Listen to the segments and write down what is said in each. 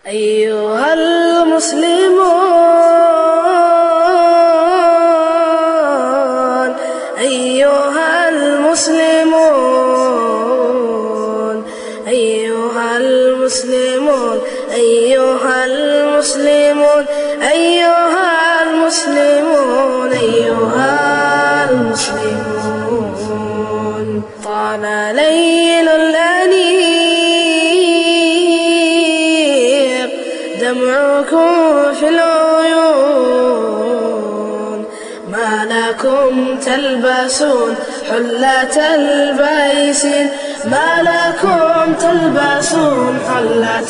أيها المسلمون أيها المسلمون أيها المسلمون أيها المسلمون أيها المسلمون أيها المسلمون طال ليل الأنيق دمعكم في العيون ما لكم تلبسون حلة البيسين ما لكم تلبسون حلة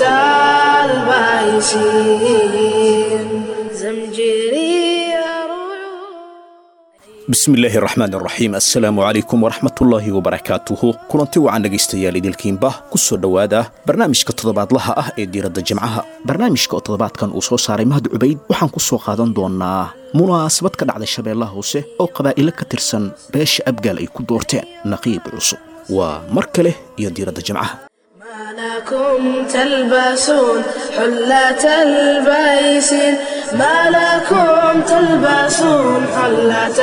البيسين زمجري بسم الله الرحمن الرحيم السلام عليكم ورحمة الله وبركاته كلنتي وعن dhageystayaal idilkiinba ku soo dhawaada barnaamijka toddobaadlaha ah ee diiradda jimcaha barnaamijka toddobaadkan uu soo saaray Mahad Ubayd waxaan ku soo qaadan doonaa munaasabad ka dhacday Shabeellaha Hoose oo qabaa'il ka tirsan beesha Abgaal ay ku doorteen naqiib cusub waa mar kale iyo diiradda jimcaha ما لكم تلبسون حلة البيسين ما لكم تلبسون حلة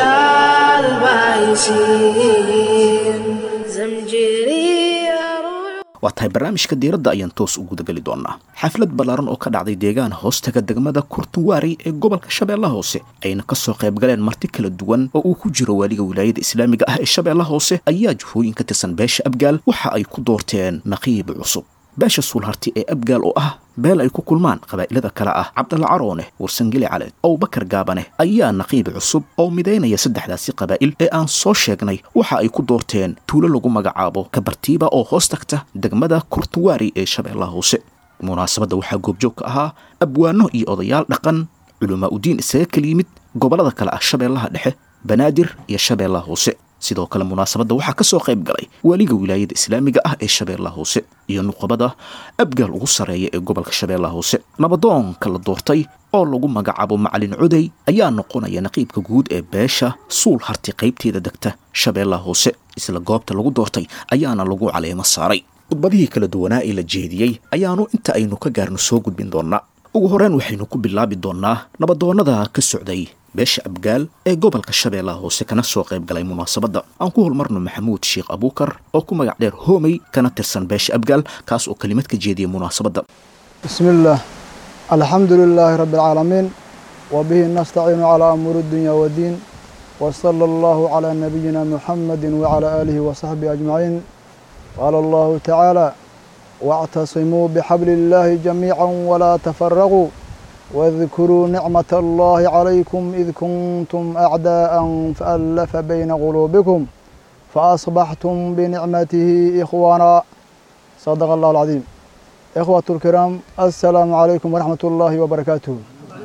البيسين زمجري waa tahay barnaamijka diiradda ayaan toos ugu dagali doonaa xaflad ballaaran oo ka dhacday deegaan hoostaga degmada Kurtuwaari ee gobolka Shabeellaha Hoose ayna ka soo qayb galeen marti kala duwan oo uu ku jiro waliga wilaayada islaamiga ah ee Shabeellaha Hoose ayaa jihooyin ka tirsan beesha Abgaal waxa ay ku doorteen naqiib cusub beesha Suulharti ee Abgaal oo ah beel ay ku kulmaan qabaa'ilada kala ah Cabdalla Caroone Warsangeli Caleed oo Bakar Gaabane ayaa naqiib cusub oo mideynaya saddexdaasi qabaa'il ee aan soo sheegnay waxa ay ku doorteen tuulo lagu magacaabo Kabartiiba oo hoos tagta degmada Kurtuwaari ee Shabeellaha Hoose munaasabada waxaa goobjoog ka ahaa abwaano iyo odayaal dhaqan culimo u diin isaga kala yimid gobolada kala ah Shabeellaha Dhexe Banaadir iyo Shabeellaha Hoose sidoo kale munaasabada waxaa ka soo qayb galay waliga wilaayada islaamiga ah ee Shabeellaha Hoose iyo nuqabada Abgaal ugu sareeya ee gobolka Shabeellaha Hoose nabadoonka la doortay oo lagu magacaabo Macalin Cuday ayaa noqonaya naqiibka guud ee beesha Suulharti qaybteeda degta Shabeellaha Hoose isla goobta lagu doortay ayaana lagu caleemo saaray khudbadihii kala duwanaa ee la jeediyey ayaanu inta aynu ka gaarno soo gudbin doonaa ugu horreyn waxaynu ku bilaabi doonaa nabadoonnada ka socday beesha Abgaal ee gobolka Shabeellaha Hoose kana soo qayb galay munaasabada aan ku hormarno Maxamuud Sheekh Abuukar oo ku magac dheer Hoomay kana tirsan beesha Abgaal kaas oo kalimad ka jeediyay munaasabada bismillaah alxamdulillaahi rabbil caalamiin wa bihi nastaciinu calaa umuuri dunya wa diin wa sallallahu calaa nabiyyina muhammadin wa calaa aalihi wa sahbihi ajmaciin qaala allahu tacaala واعتصموا بحبل الله جميعا ولا تفرقوا واذكروا نعمة الله عليكم إذ كنتم أعداء فألف بين قلوبكم فأصبحتم بنعمته إخوانا صدق الله العظيم إخوة الكرام السلام عليكم ورحمة الله وبركاته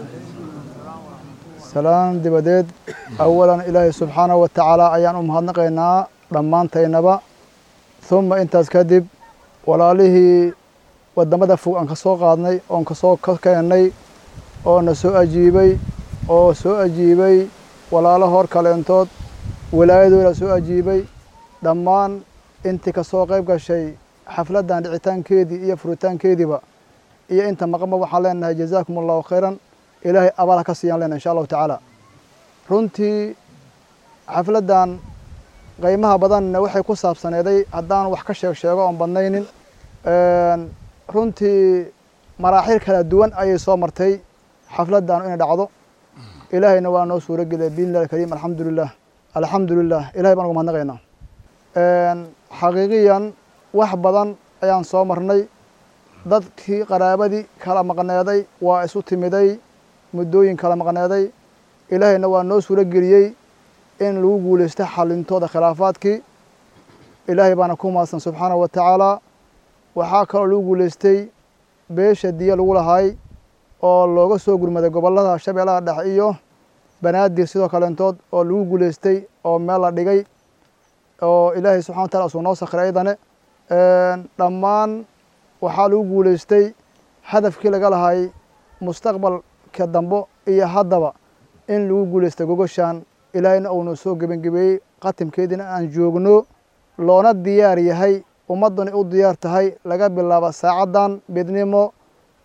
سلام دبديد أولا إلهي سبحانه وتعالى أيان أمهدنقينا رمان تينبا ثم انتاز كذب walaalihii wadamada fog aan ka soo qaadnay oon ka soo keenay oo na soo ajiibay walaalo hor kaleentood wilaayadooda soo ajiibay dhammaan intii ka soo qayb gashay xafladan dhicitaankeedii iyo furitaankeediiba iyo inta maqama waxaan leenahay jazaakumullahu khayran ilaahay abaal ka siiyaan leenahay insha allahu tacaala runtii xafladan qiimaha badanna waxay ku saabsaneeday haddaan wax ka sheego oon badnaynin runtii maraaxil kala duwan ayay soo martay xafladan inay dhacdo ilaahayna waa noo suuro geliyay biidnillahi alkariim alxamdulilah ilahay baan uga mahadnaqaynaa xaqiiqiyan wax badan ayaan soo marnay dadkii qaraabadii kala maqneeday waa isu timiday muddooyin kala maqneeday ilaahayna waa noo suuro geliyey in lagu guulaysto xalintooda khilaafaadkii ilaahay baana ku mahadsan subxaanahu wa tacaala waxaa kaloo lagu guulaystay beesha diya lagu lahay oo looga soo gurmaday gobollada Shabeellaha Dhexe iyo Banaadir sidoo kaleentood oo lagu guulaystay oo meel la dhigay oo ilaahay subxaanahu wa tacaala soo noo sakhiray ayadane dhammaan waxaa lagu guulaystay hadafkii laga lahay mustaqbalka dambe iyo haddaba in lagu guulaystay gogoshaan ilaahayna uuna soo gebangebeeyey qatimkeediina aan joogno loona diyaar yahay ummadduna u diyaar tahay laga bilaabo saacadan midnimo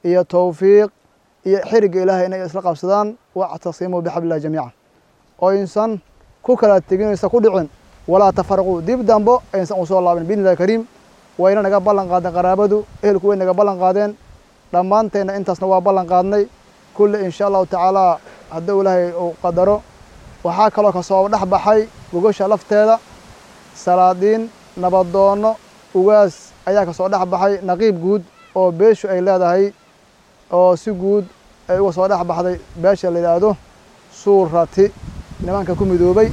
iyo tawfiiq iyo xiriga ilaahay inay isla qabsadaan wactasimuu bixablillahi jamiican oo insan ku kala teginaysa ku dhicin walaa tafaraquu dib dambo aysan u soo laabin biidnillahi kariim wayna naga ballan qaadeen qaraabadu ehelku way naga ballan qaadeen dhammaanteenna intaasna waa ballan qaadnay kulle insha allahu tacaala hadduu ilaahay uu qadaro waxaa kaloo kasoo dhex baxay gogosha lafteeda salaadiin nabadoonno ugaas ayaa kasoo dhex baxay naqiib guud oo beeshu ay leedahay oo si guud ay uga soo dhex baxday beesha la yidhaahdo suurati nimanka ku midoobay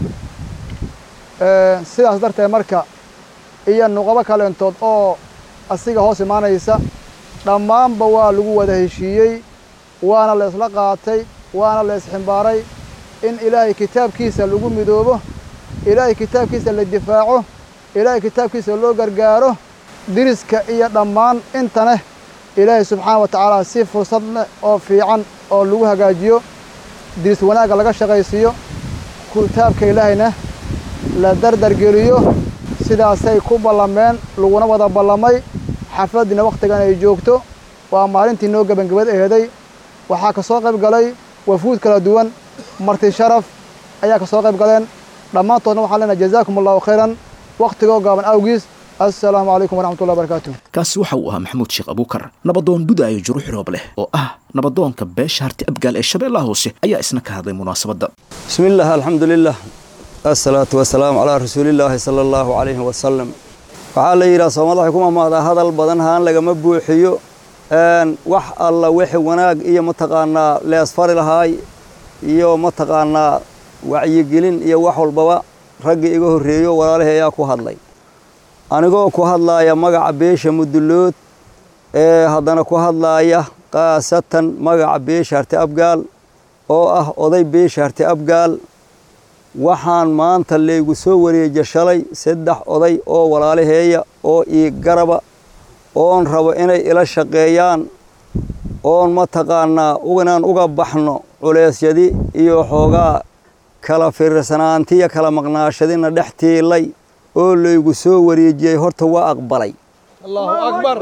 sidaas darteed marka iyo nuqabo kaleentood oo asiga hoos imaanaysa dhammaanba waa lagu wada heshiiyey waana la isla qaatay waana la isximbaaray in ilaahay kitaabkiisa lagu midoobo ilaahay kitaabkiisa la difaaco ilaahay kitaabkiisa loo gargaaro diriska iyo dhammaan intane ilaahay subxaana wa tacaala si fursad leh oo fiican oo lagu hagaajiyo diris wanaagga laga shaqaysiiyo kitaabka ilaahayna la dardargeliyo sidaasay ku ballameen laguna wada ballamay xafladdiina wakhtigan ay joogto waa maalintii noo gebangabad eheday waxaa ka soo qayb galay wafuud kala duwan marti sharaf ayaa ka soo qayb galeen dhammaantoodna waxaan leenahay jazaakum allahu khayran wakhtigoo gaaban awgiis assalaamu calaykum waraxmatullahi wabarakaatuh kaasi waxa uu ahaa maxamuud sheekh abuukar nabadoon budaayo juruux roob leh oo ah nabadoonka beesha harti abgaal ee shabeellaha hoose ayaa isna ka hadlay munaasabadda bismillaah alxamdulilah asalaatu wasalaamu calaa rasuulillaahi sala allahu calayhi wasalam waxaa la yidhaha soomaalida waxay ku mamaadaa hadal badan haan lagama buuxiyo wax alla wixii wanaag iyo mataqaanaa leesfari lahaay iyo mataqaanaa wacyigelin iyo wax walbaba raggii iga horreeyo walaalihii ayaa ku hadlay anigoo ku hadlaaya magaca beesha mudullood ee haddana ku hadlaaya qaasatan magaca beesha harti abgaal oo ah oday beesha harti abgaal waxaan maanta laygu soo wareeja shalay 3 oday oo walaalaheeya oo ii garaba oon rabo inay ila shaqeeyaan oon mataqaanaa inaan uga baxno culeysyadii iyo xoogaa kala fiirsanaantiya kala maqnaashadina dhex tiilay oo laygu soo wareejiyey horta waa aqbalay allahu akbar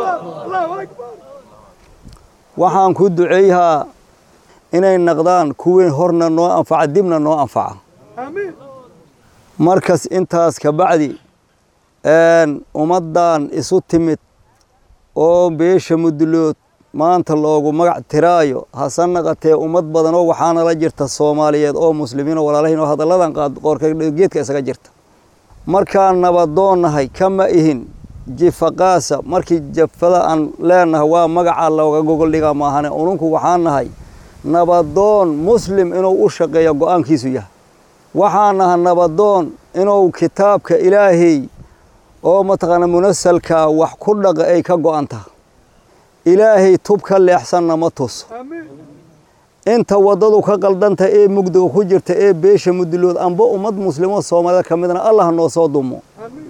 waxaan ku duceeyaa inay naqdaan kuwii horna noo anfaca dibna noo anfaca amiin markas intaas ka bacdi ummaddan isu timid oo beesha mudullood maanta loogu magac tiraayo hase naqatee ummad badan oo waxaana la jirta Soomaaliyeed oo muslimiin oo walaalahiin oo hadalladan qoorka geedka isaga jirta markaan nabadoonahay kama ihin jifaqaasa markii jafada aan leenahay waa magaca looga gogol dhiga maahane ununku waxaan nahay nabadoon muslim inuu u shaqeeyo go'aankiisu yahay waxaan nahay nabadoon inuu kitaabka ilaahay oo mataqaana munasalka wax ku dhaqa ay ka go'anta ilaahay tubka leexsanna ma tuso inta wadadu ka qaldanta ee mugdiga ku jirta ee beesha mudullood amba ummad muslimo Soomaaliyeed kamidna Allah noo soo dumo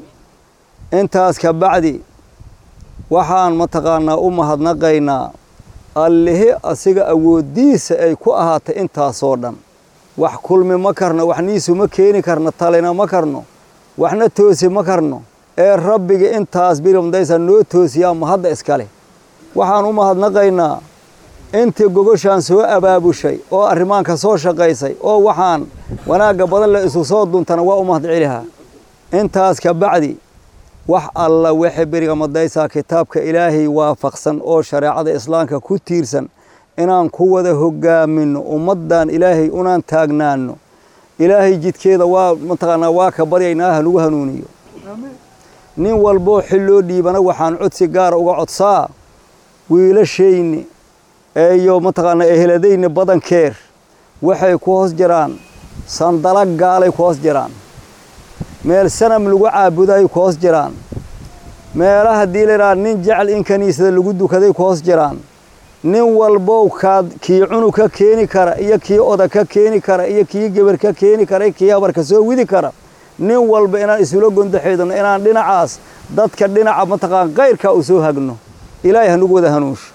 intaas ka bacdi waxaan mataqaanaa u mahadnaqaynaa Allahi asiga awoodiisa ay ku ahaatay intaas oo dhan wax kulmi ma karno wax niisu ma keeni karno talena ma karno waxna toosi ma karno ee rabbiga intaas biramdaysa noo toosiyaa ma hadda iskale waxaan u mahadnaqaynaa intii gogoshaan soo abaabushay oo arrimaanka soo shaqaysay oo waxaan wanaagga badan la isu soo duntana waa u mahadcelihaa intaas ka bacdi wax alla wixii beriga madaysa kitaabka ilaahay waafaqsan oo shariicada islaamka ku tiirsan inaan ku wada hogaamino ummadan ilaahay unaan taagnaano ilaahay jidkeeda waa mataqaanaa waa ka baryaynaa lagu hanuuniyo nin walbo xiloo dhiibana waxaan codsi gaar uga codsaa wiilashayni iyo mataqaanaa eheladayni badankeer waxay ku hoos jiraan sandala gaalay ku hoos jiraan meel sanam lagu caabuday ku hoos jiraan meelaha diileeraa nin jecel in kaniisada lagu dukaday ku hoos jiraan nin walbo kii cunug ka keeni kara iyo kii oda ka keeni kara iyo kii gabar ka keeni kara kii habar ka soo widi kara nin walba inaan isula gondaxeedno inaan dhinacaas dadka dhinaca mataqaan qayrka u soo hagno ilaahay hanugu wada hanuunsho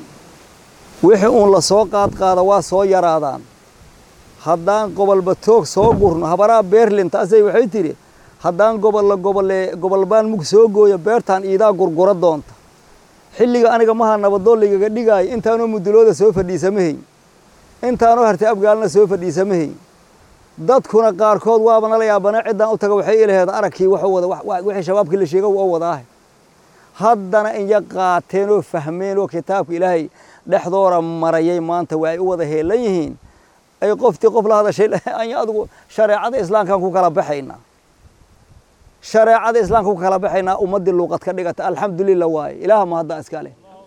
wixii uun la soo qaada waa soo yaraadaan haddaan gobolba toog soo gurno habaraa Berlin taasay waxay tiri haddaan gobolbaan mug soo gooyo beertaan iidaa gurgura doonta xilliga aniga maha nabadoon ligaga dhigay intaanoo mudulooda soo fadhiisamahay intaanoo hartay abgaalna soo fadhiisamahay dadkuna qaarkood waaba nala yaabana ciddaan u taga waxay ilaheed aragkii wuxuu wada wixii shabaabkii la sheegay oo wadaa haddana in ya qaateen oo fahmeen oo kitaabka ilaahay dhexdooda marayay maanta way u wada heelan yihiin ay qoftii qof la hadashay aan adigu shariicada islaamka ku kala baxayna شريعة الإسلام كوكا لا بحينا ومد اللغة كدقت الحمد لله واي إله ما هذا إسكاله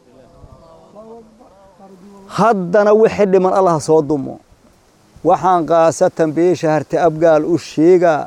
هدنا وحد من الله صادمه وحان قاسة بيه شهر تأبقال وشيقا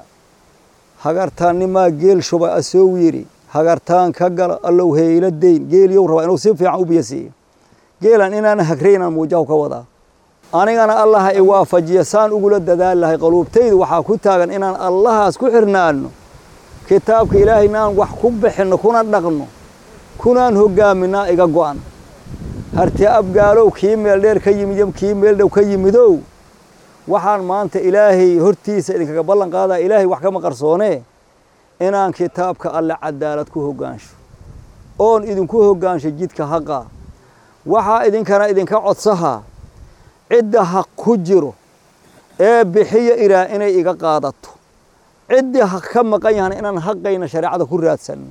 هقرتان ما قيل شبا أسويري هقرتان كقل الله هيل الدين قيل يورا إنه سيف يعو بيسي قيل أنا هكرينا موجاو كوضا أنا الله إوافج يسان أقول الددال الله قلوب تيد وحاكوتاغن إن الله أسكحرنا عنه كتابك إلهي نان وحكم بحنا كنا نغنو كنا هجامنا إيجاقوان هرتي أبقالو كيميل دير كيميدم كيميل دو كيميدو وحان ما أنت إلهي هرتي سيدك قبلن قادا إلهي وحكم قرصوني إنان كتابك الله عدالتك هجانش أون إذن كو هجانش جيتك حقا وحا إذن كان إذن كعصها عدة حق كجرو إيه بحية إلى إني إيجا قادته عدة حق كم قيان إننا حقينا شريعة كرات سن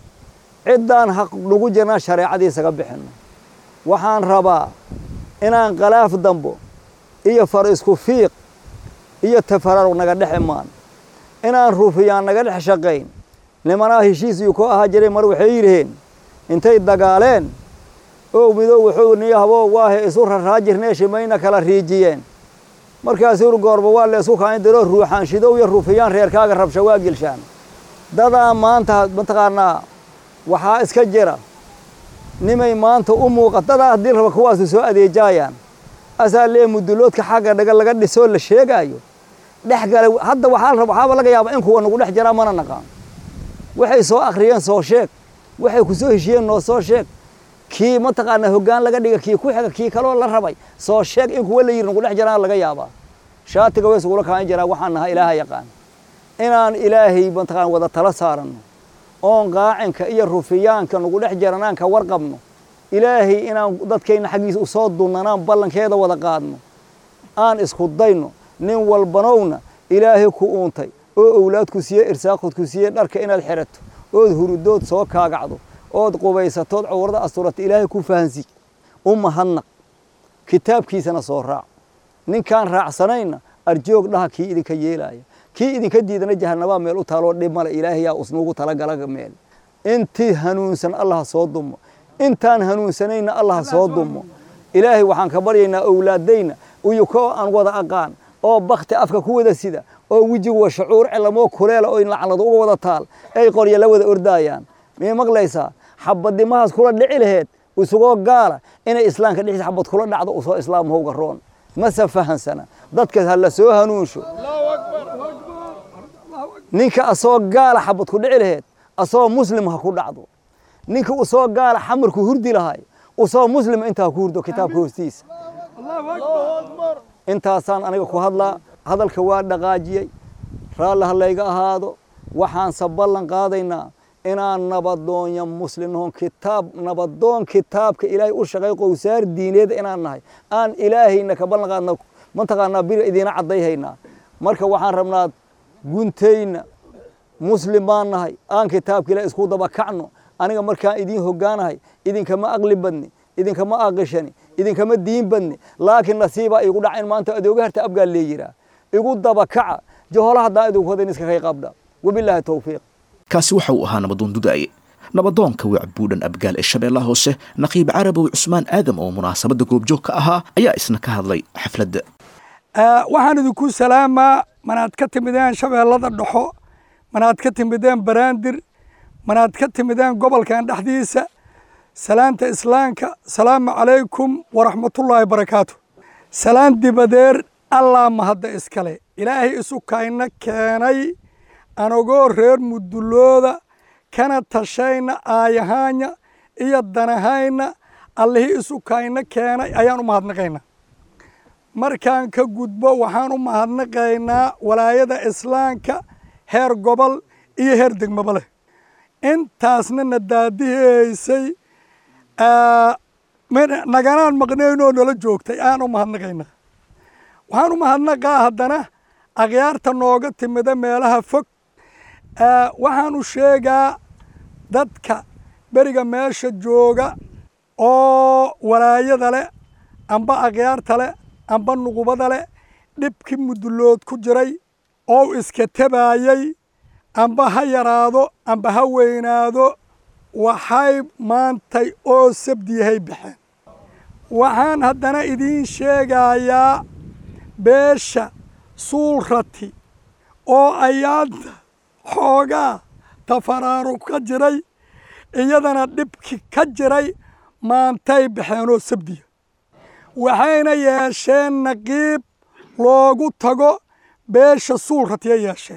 عدان حق نوجنا شريعة دي سقبحنا وحان ربا إننا قلاف دمبو إيه فرس كفيق إيه تفرر ونقدح إيمان إننا روفيان نقدح شقين لما ناهيشيس يكو هاجري مروحيرهن انتي الدقالين أو بدو وحوني هبو واه إسور الراجر نيشي مينا كلا ريجيين markaasuu goorba waa la isku kaan diro ruuxan shidow iyo ruufiyaan reerkaaga rabsha waa gilshaan dada maanta mataqaana waxa iska jira nimay maanta u muuqatada hadii raba kuwaas soo adeejayaan asaale muduloodka xaga dhaga laga dhiso la sheegayo dhaxgal hadda waxa laga yaabaa in kuwa nagu dhex jira mana naqaan waxay soo akhriyeen soo sheeg waxay ku soo heshiyeen noo soo sheeg kii mataqaana hoggaan laga dhiga kii ku xiga kii kale la rabay soo sheeg in kuwa la yiri nagu dhex jiraan laga yaabaa shaatiga way suulo kaan jira waxaan nahay ilaahay yaqaan inaan ilaahay mataqaan wada tala saarano oon qaacinka iyo rufiyaanka nagu dhex jiraan ka warqabno ilaahay inaan dadkeena xaqiisa u soo dunnanaan ballankeeda wada qaadno aan isku dayno nin walbanowna ilaahay ku uuntay oo awlaadku siiyay irsaaqadku siiyay dharka inaad xirato oo hurudood soo kaagacdo ood qubaysatood cawrada asturata ilaahay ku fahansi mahadnaq kitaabkiisana soo raac ninkaan raacsanayna arjoog dhaha kii idinka yeelaya kii idinka diidana jahannaba meel u taalo dhimala ilaahay yaa usnuugu tala galaga meel intii hanuunsan allah soo dumo intaan hanuunsanayna allah soo dumo ilaahay waxaan ka baryaynaa awlaadayna iyo ko aan wada aqaan oo baqti afka ku wada sida oo wajiga wa shucuur cilmo kuleela oo in lacnadu uga wada taal ay qoryo la wada ordayaan mee maqlaysaa xabadimahaas kula dhici laheed usugoo gaala inay islaamka dhixis xabad kula dhacdo usoo islaamhowga roon ma safahansana dadka hal soo hanuunsho ninka asoo gaala xabad ku dhici laheed asoo muslim ha ku dhacdo ninka usoo gaala xamarku hurdi lahay usoo muslim inta ku hurdo kitaabka hoostiisa Allahu akbar intaasaan aniga ku hadalka waa dhaqaajiyay raalaha layga ahaado waxaan saballan qaadaynaa inaan nabadoon muslimin kitaab nabadoon kitaabka ilaahay u shaqay qowsaar diineed inaan nahay aan ilaahayna ka ballan qaadno mantaqaana bir idina cadayhayna marka waxaan rabnaa guntayna muslimaan nahay aan kitaabka ilaahay isku daba kacno aniga markaan idin hogaanahay idinka ma aqli badni idinka ma aqishani idinka ma diin badni laakiin nasiiba igu dhacin maanta adooga harta abgaal leeyira igu daba kaca joholaha daaidu koodin iska kay qabda wabillahi tawfiiq kaasi waxa uu ahaa nabadoon dudaye nabadoonka wacbuudhan abgaal ee shabeellaha hoose naqiib carabow cusmaan aadam oo munaasabada goobjoog ka ahaa ayaa isna ka hadlay xafladda waxaan idinku salaamaa manaad ka timideen shabeellada dhoxo manaad ka timideen baraandir manaad ka timideen gobolkan dhexdiisa salaanta islaamka salaamu calaykum waraxmatullaahi barakaatu salaan dibadeer allah mahadda iskale ilaahay isu kayna keenay anagoo reer mudulooda kana tashayna aayahaanya iyo danahayna allihii isu kayna keenay ayaan u mahadnaqaynaa markaan ka gudbo waxaan u mahadnaqaynaa walaayada islaamka heer gobol iyo heer degmaba leh intaasna na daadihaysay naganaan maqnaynoo nala joogtay aan u mahadnaqaynaa waxaan u mahadnaqaa haddana akhyaarta nooga timida meelaha fog waxaan u sheegaa dadka beriga meesha jooga oo walaayada leh amba akhyaarta leh amba nuqubada leh dhibkii mudulood ku jiray oo iska tabaayey amba ha yaraado amba ha weynaado waxay maantay oo sabdiyahay baxeen waxaan haddana idiin sheegayaa beesha Suulrati oo ayaanta xoogaa tafaraarug ka jiray iyadana dhibki ka jiray maantay baxeen oo sabdiya waxayna yeesheen naqiib loogu tago beesha Suulrati ay yeesheen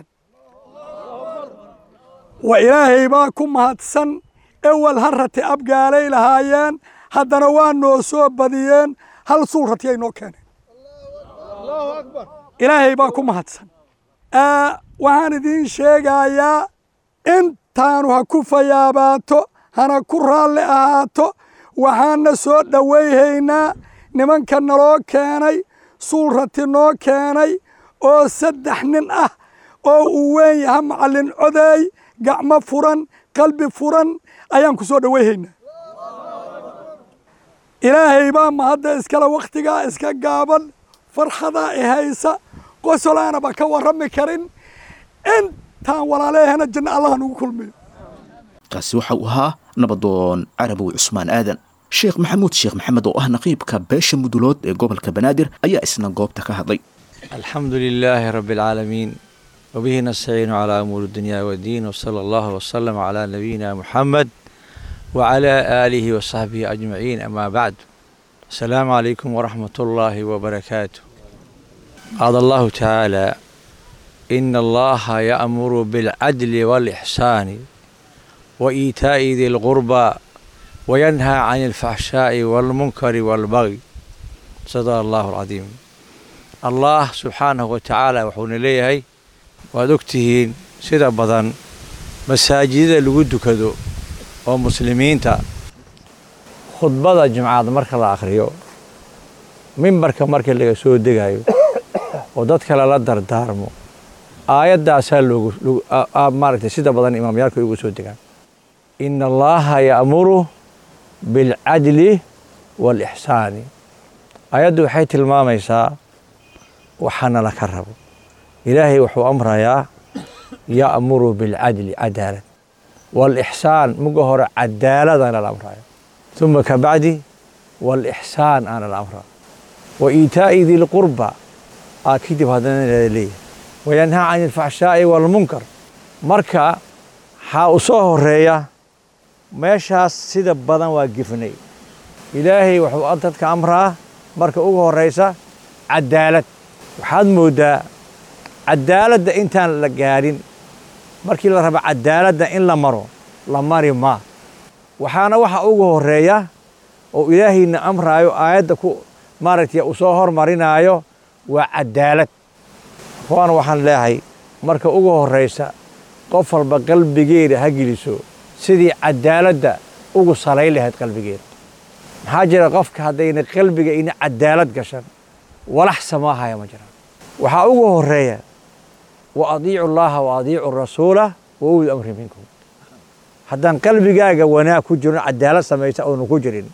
wa ilaahay baa ku mahadsan awal harrati abgaalay lahaayeen haddana waa noo soo badiyeen hal Suulrati ay noo keeneen ilaahay baa ku mahadsan waxaan idiin sheegayaa intaanu ha ku fayaabaato hana ku raalli ahaato waxaana soo dhowayhaynaa nimanka naloo keenay Suulrati noo keenay oo 3 nin ah oo uu weyn yahay macallin coday gacmo furan qalbi furan ayaan ku soo dhowayhaynaa ilaahay baa mahadda iskala waqtigaa iska gaaban farxadaa i haysa qosolaana ba ka warrami karin intaan walaaleehana janna allah nagu kulmiyo kaasi waxa uu ahaa nabadoon carabow cusmaan aadan sheekh maxamuud sheekh maxamed oo ah naqiibka beesha mudulood ee gobolka banaadir ayaa isna goobta ka hadlay alxamdulilaahi rabbi alcaalamiin وبه نستعين على أمور الدنيا والدين وصلى الله وسلم على نبينا محمد وعلى آله وصحبه أجمعين أما بعد السلام عليكم ورحمة الله وبركاته قال الله تعالى إن الله يأمر بالعدل والإحسان وإيتاء ذي القربى وينهى عن الفحشاء والمنكر والبغي صدق الله العظيم الله سبحانه وتعالى وحون إليه waad ogtihiin sida badan masaajidda lagu dukado oo muslimiinta khudbada jumcada marka la akhriyo mimbarka marka laga soo degayo oo dadka la dardaarmo aayadaasaa maaragtay sida badan imaamyaalku ugu soo degaan inna allaha ya'muru bilcadli waalixsaani aayaddu waxay tilmaamaysaa waxaana la ka rabo إلهي وحو أمرها يأمر بالعدل عدالة والإحسان مقهر عدالة أنا الأمر ثم كبعد والإحسان أنا الأمر وإيتاء ذي القربى أكيد بهذا ليه وينهى عن الفحشاء والمنكر مركا حاوصوه الريا ماشا سيدة بدن واقفني إلهي وحو أنتك أمرها مركا أوه الرئيسة عدالة وحاد مودا cadaaladda intaan la gaarin markii la rabo cadaaladda in la mari ma waxaana waxa ugu horeeya oo ilaahayna amraayo aayadda ku maaragtay u soo hormarinayo waa cadaalad waxaan leeyahay marka ugu horeysa qof walba qalbigeeda ha geliso sidii cadaaladda ugu salay lahayd qalbigeeda maxaa jira qofka haddayna qalbiga ina cadaalad gashan walax samaahaaya ma jiraan waxaa ugu horeeya وأطيعوا الله وأطيعوا الرسول وأولي الأمر منكم حتى قلبك وانا كجرن عدالة سميت أو نكجرن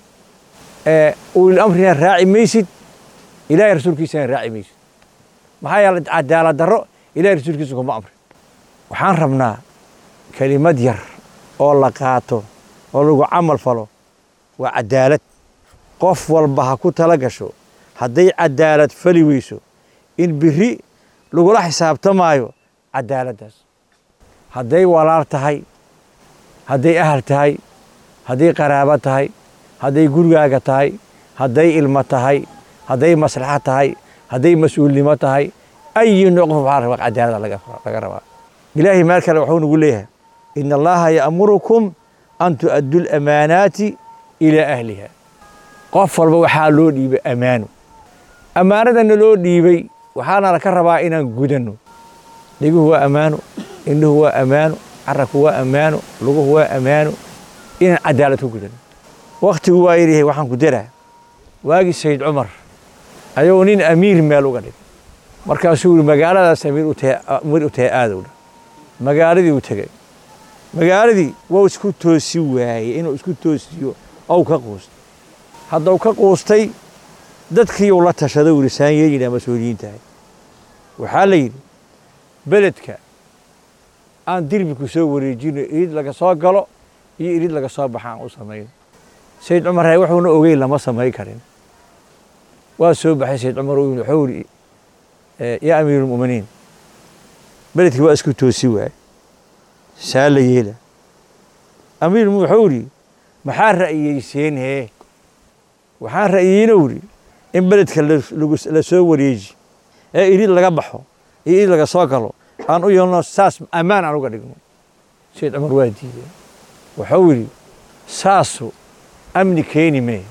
أولي الأمر راعي ميسد إلى رسول كيسان راعي ميسد ما هي عدالة درو إلى رسول كيسان أمر وحان ربنا كلمة ير أو لقاتو أو لقو عمل فلو وعدالة قف والبها كتلقشو هدي عدالة فلويسو إن بري lagula xisaabtamaayo cadaaladdaas hadday walaal tahay hadday ahal tahay hadday qaraabo tahay hadday gurigaaga tahay hadday ilmo tahay hadday maslaxa tahay hadday mas-uulnimo tahay ayi nooc qof waxaa rabaa cadaalada laga rabaa ilaahay meel kale wuxuu nagu leeyahay ina allaha ya'murukum an tu'addu lamaanaati ilaa ahliha qof walba waxaa loo dhiibay ammaano ammaanadana loo dhiibay waxaana la ka rabaa inaan gudano dhiguhu waa ammaano indhuhu waa ammaano carabku waa ammaano luguhu waa ammaano inaan cadaalad ku gudano waqtigu waa yidhi waxaan ku diraa waagii sayid cumar ayuu nin amiir meel uga dhig markaasuu yidhi magaaladaas amiir u tahay aadowna magaaladii u tegey magaaladii waa isku toosi waayey inuu isku toosiyo ou ka quustay haddau ka quustay dadkiiuu la tashaday uu lisaan yeeyina mas-uuliyiintahay waxaa la yidhi beledka aan dirbiku soo wareejino irid laga soo galo iyo irid laga soo baxa aan u samayno sayid cumar wuxuuna ogeyn lama samayn karin waa soo baxay sayid cumar wuxuu yidhi yaa amiirulmu'miniin beledkii waa isku toosi waayey saa la yeela amiirulmu'miniin wuxuu yidhi maxaa ra'yiyeyseen hee waxaan ra'yiyeyna yidhi in beledka la soo wareeji ee irid laga baxo iyo irid laga soo galo aan u yeelno saas ammaan aan uga dhigno sayid cumar waa diideen wuxuu yidhi saasu amni keeni mee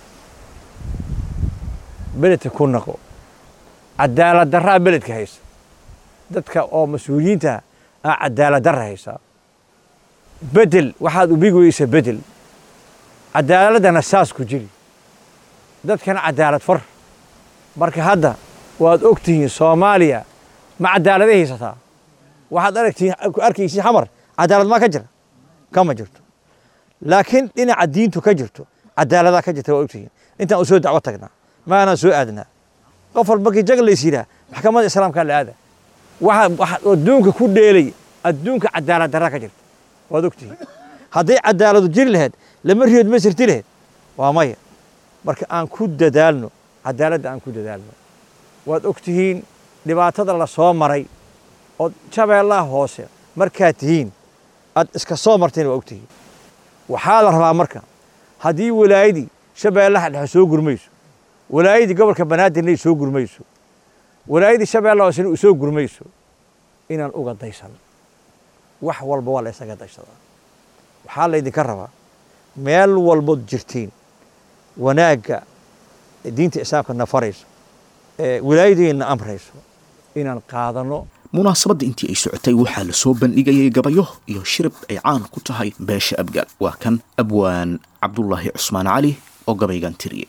beledka ku naqo cadaalad darraa beledka haysa dadka oo mas-uuliyiinta aa cadaalad darra haysaa bedel waxaad ubigi weysa bedel cadaaladdana saas ku jiri dadkana cadaalad far marka hadda waad og tihiin soomaaliya ma cadaaladay haysataa waxaad arkaysiin xamar cadaalad maa ka jira kama jirto laakiin dhinaca diintu ka jirto cadaaladaa ka jirta waa og tihiin intaan u soo dacwo tagnaa maanaan soo aadnaa qof walba kii jag lays yidhaah maxkamadda islaamkaa la aada waxa adduunka ku dheelay adduunka cadaalad darraa ka jirta waad og tihiin hadday cadaaladu jiri lahayd lama riyood ma sirti lahayd waa maya marka aan ku dadaalno cadaaladda aan ku dadaalno waad og tihiin dhibaatada la soo maray oo shabeellaha hoose markaad tihiin aad iska soo marteen waa og tihiin waxaa la rabaa marka haddii walaayadii shabeellaha dhexe soo gurmayso walaayadii gobolka banaadirna ay soo gurmayso walaayadii shabeellaha hoosena u soo gurmayso inaan uga daysano wax walba waa la isaga daysadaa waxaa laydinka rabaa meel walbood jirtiin wanaagga diinta islaamka na farayso wilaayadeenna amrayso inaan qaadano munaasabadda intii ay socotay waxaa la soo bandhigayay gabayo iyo shirib ay caan ku tahay beesha abgaal waa kan abwaan cabdullaahi cusmaan cali oo gabaygan tiriyey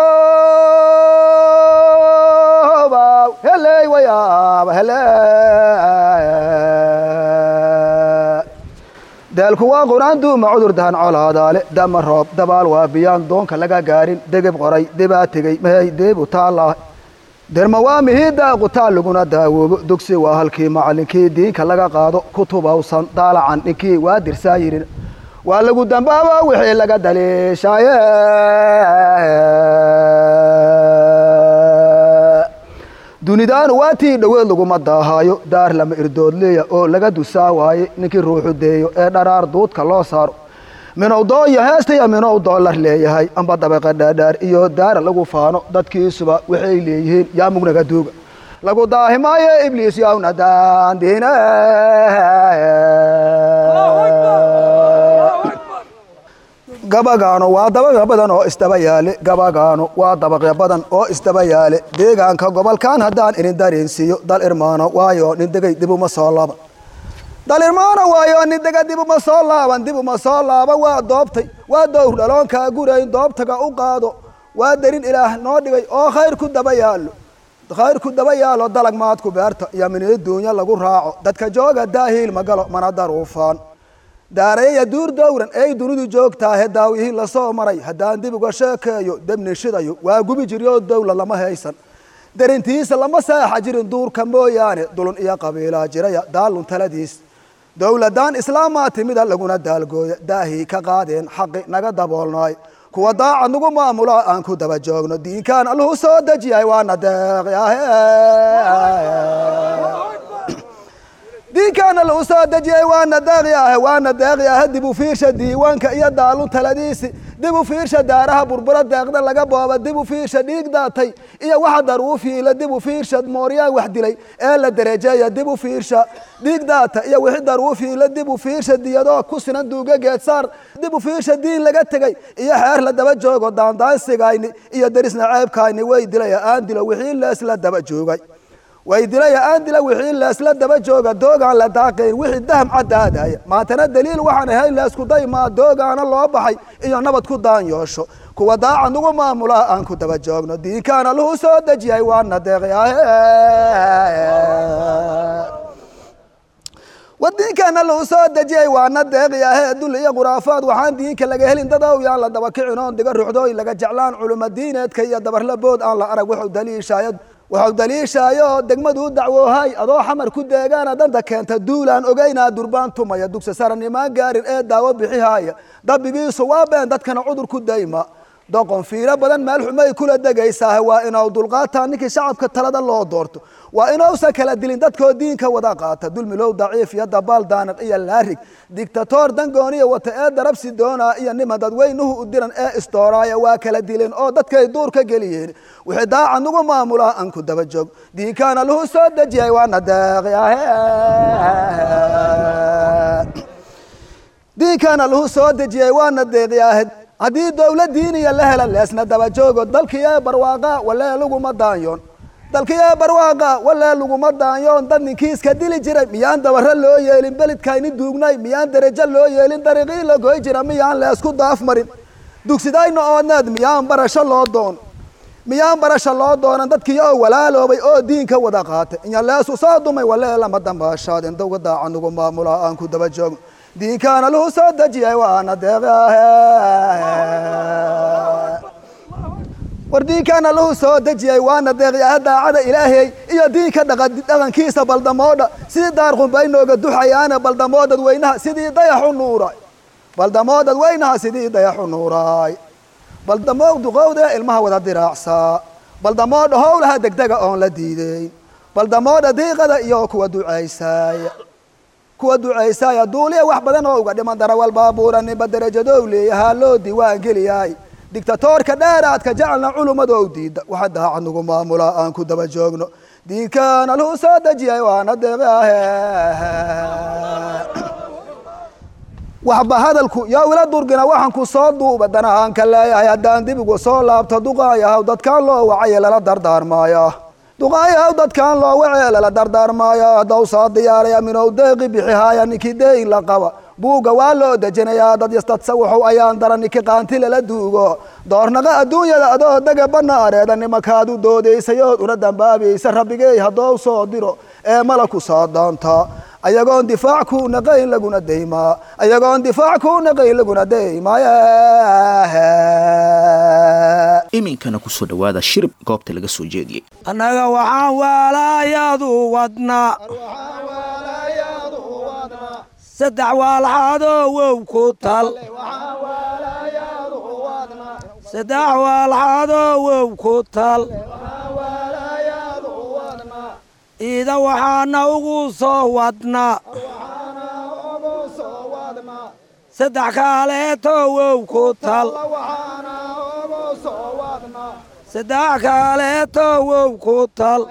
daalku waa quraan duuma cudur dahan colaadaale dama roob dabaal waa biyaan doonka laga gaarin degeb qoray debaa tegey mahey deebu taallaa derma waa mihiiddaa qutaal laguna daawoobo dugsi waa halkii macallinkii diinka laga qaado kutubawsan daalacan ninkii waa dirsaa yirin waa lagu dambaaba wixii laga daliishaaye dunidaanu waa tii dhoweed laguma daahaayo daar lama irdoodleeya oo laga dusaa waaye ninkii ruuxu deeyo ee dharaar duudka loo saaro minow dooyo heestaya minow doolar leeyahay amba dabaqa dhaadhaar iyo daara lagu faano dadkiisuba waxay leeyihiin yaa mugnaga duuga lagu daahimaayo ibliis yawna daandiine gabagaano waa dabaqya badan oo isdaba yaale gabagaano waa dabaqya badan oo isdaba yaale deegaanka gobolkan haddaan idin dareensiiyo dal irmaano waayo nin degay dib uma soo laaban dal irmaano waayo nin dega dib uma soo laaban dib uma soo laaban waa doobtay waa dowr dhaloonkaa gurayn doobtaga u qaado waa darin ilaah noo dhigay oo khayr ku daba yaalo dalag maadku beerta iyo minii duunya lagu raaco dadka jooga daahiil ma galo mana daruufaan daareeya duur dowran ay dunidu joogtaahe daawihii la soo maray haddaan dib uga sheekeeyo debni shidayo waa gubi jiryo dowlad lama haysan darintiisa lama saaxa jirin duurka mooyaane dulun iyo qabiilaa jiraya daalun taladiis dowladdan islaamaa timida laguna daalgooya daahii ka qaadeen xaqi naga daboolnaay kuwa daacad nagu maamula aan ku daba joogno diinkaan alluhu soo dejiyay waana deeqyahe diinkaana lagu soo dejiyey waana deeqyahe dib u fiirsha diiwaanka iyo daalun taladiisi dib u fiirsha daaraha burbura deeqda laga booba dib u fiirsha dhiig daatay iyo waxa daruufiila dib u fiirsha mooryaan wax dilay ee la derejeeya dib u fiirsha dhiig daata iyo wixii daruufiila dib u fiirsha diyadoo ku sinan duuga geedsaar dib u fiirsha diin laga tegey iyo xeer la daba joogo daandaansigayni iyo derisna ceebkayni way dilaya aan dilo wixii leesla daba joogay way dilaya aan dila wixii leesla daba jooga doogaan la daaqayn wixii daham cadaadaya maantana daliil waxaan ahay leesku daymaa doogaana loo baxay iyo nabad ku daanyoosho kuwa daaca nugu maamula aan ku daba joogno diinkaana lahu soo dejiyay waana deeqyahe ودينكنا لو صاد جاي وانا دقيقة دول يا غرافات وحان دينك لقى هلين داو يا الله دبا كعنون دقا روحدوي لقى جعلان علوم الدين كي دبر لبود الله أرق وحو دليل شايد دقمدو دعوه هاي أضو حمر كود دقانا دندا كانت دولان أغينا دربان توما يدوك سسارني ما قارن ايه داو بحي هاي دبقي صوابين داد كان عذر كود دايما دوقن فيرا بدن مالح ما يكون دقيساه وإنه دلقاتا نكي شعب كتلاد الله دورتو وإنه سكلا دلين دادكو دينك وداقاتا دول ملو ضعيف يدا بال دانق إيا اللارك ديكتاتور دنقونية وتأيد ربسي دونا إيا نما دادوينه قدران إيه استورايا واكلا دلين أو دادكي دورك قليين وحدا عنو مامولا أنكو دبجوك دي كان له سود جاي وانا داغيا دي كان له سود جاي وانا داغيا هذه دولة دينية لها لسنا دبجوك دالكيا برواقا ولا لغو مدانيون dalkiya barwaaqa wala lagu madaayoon dad ninkiis ka dili jiray miyaan dabar loo yeelin beledkayni duugnay miyaan darajo loo yeelin dariiqii la gooy jiray miyaan la isku daaf marin dugsidayna oodnad miyaan barasho loo doonan dadkii oo walaaloobay oo diinka wada qaatay in la isku soo dumay wala lama dambaashaadin dawga daacan ugu maamula aan ku daba joog diinkaana loo soo dajiyay waana deeqaa وردينكنا له سود جاي وانا دقي هذا عدا إلهي إيا دينك دقن كيسة بلدمودا سيدي داركم بينه قد حيانا بلدمودا وينها سيدي ضيحوا النوراي بلدمودا وينها سيدي ضيحوا النوراي بلدمود غودة المها ودا دراعسا بلدمود هولها دقدقة أون لديدين بلدمودا ديقة إيا كوا دعيسايا دولي وحبدان وقد من دروا البابور أني بدرجة دولي هالو ديوان قلياي دكتاتور كدارات كجعلنا علوم دوديد وحدها عنو مامولا أنكو دبا جوغنو دين كان له سادة جاي وانا دغاه وحبا هذا الكو يا ولاد درقنا وحنكو صادو بدنا هنكلايا يا دان ديبقو صولاب تدقايا وداد كان له وعيلا لا دردار مايا دقايا وداد كان له وعيلا لا دردار مايا دو صاد دياريا منو داقي بحيهايا نكي داي لقوا بوغا والو دجنيا دad yastadsawaxu ayaan darani ka qaantile la duugo doornaga adduunyada adoo daga banaareeda nimakaadu doodeysay una dambaabaysa rabbigay hadoo soo diro ee malaku saadanta ayagoon difaac ku naqayn laguna deyma iminkana ku soo dhawaada shirib goobta laga soo jeediyay annaga waxaan walaayadu wadnaa saddex waalxaadoo wow ku tal saddex waalxaadoo wow ku tal iida waxaana ugu soo wadnaa saddex kaaleetoo wow ku tal saddex kaaleetoo wow ku tal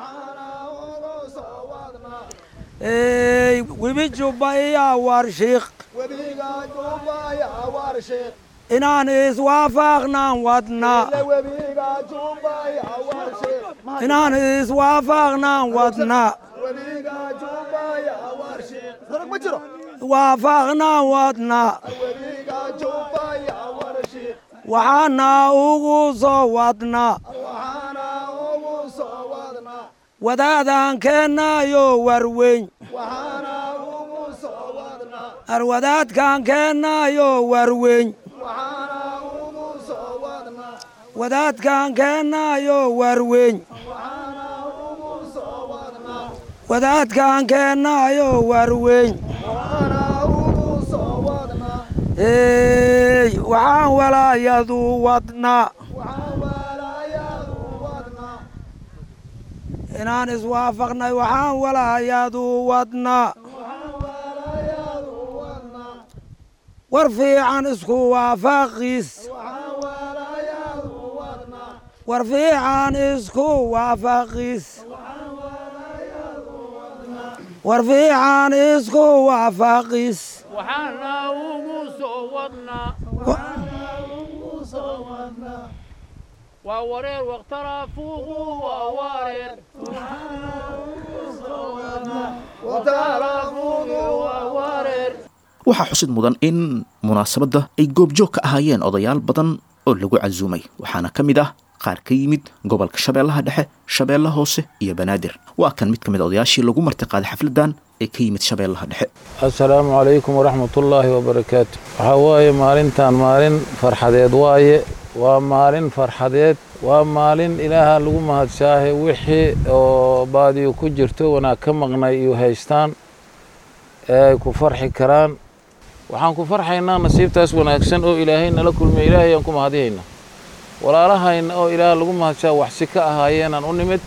webi jubba iyo warshiiq inaan iswaafaqnaan wadnaa waxaana ugu soo wadnaa wadaadaan keenaayo warweyn arwadaadkaan keenaayo warweyn wadaadkaan keenaayo warweyn wadaadkaan keenaayo warweyn waxaan walaayadu wadnaa inaan iswaafaqnay waxaan walaayadu wadnaa war fiican isku waafaqiis war fiican isku waafaqiis war fiican isku waafaqiis waxaana ugu soo wadnaa waa wareer waqtaraafuuqu waa wareer waxaa xusid mudan in munaasabadda ay goobjoog ka ahaayeen odayaal badan oo lagu casuumay waxaana ka mid ah qaar ka yimid gobolka shabeellaha dhexe shabeellaha hoose iyo banaadir waa kan mid ka mid odayaashii lagu martiqaaday xafladan ee ka yimid shabeellaha dhexe assalaamu calaykum waraxmatullaahi wabarakaatu waxaa waaye maalintan maalin farxadeed waaye waa maalin farxadeed waa maalin ilaaha lagu mahadsaahe wixii oo baadiyo ku jirto wanaag ka maqnay iyo haystaan ee ay ku farxi karaan waxaan ku farxaynaa nasiibtaas wanaagsan oo ilaahay nala kulmay ilaahay aan ku mahadiyayna walaalahayna oo ilaah lagu mahadsaa wax si ka ahaayeenaan u nimid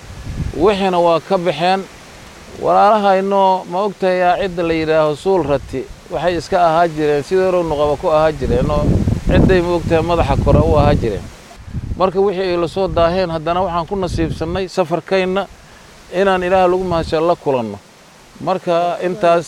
wixiina waa ka baxeen walaalahayno ma ogtahay cidda la yidhaaho suul rati waxay iska ahaa jireen sidoo row nuqaba ku ahaa jireen oo cidday ma ogtahay madaxa kore u ahaa jireen marka wixii ay la soo daaheen haddana waxaan ku nasiibsannay safarkayna inaan ilaah lagu mahadsaa la kulanno marka intaas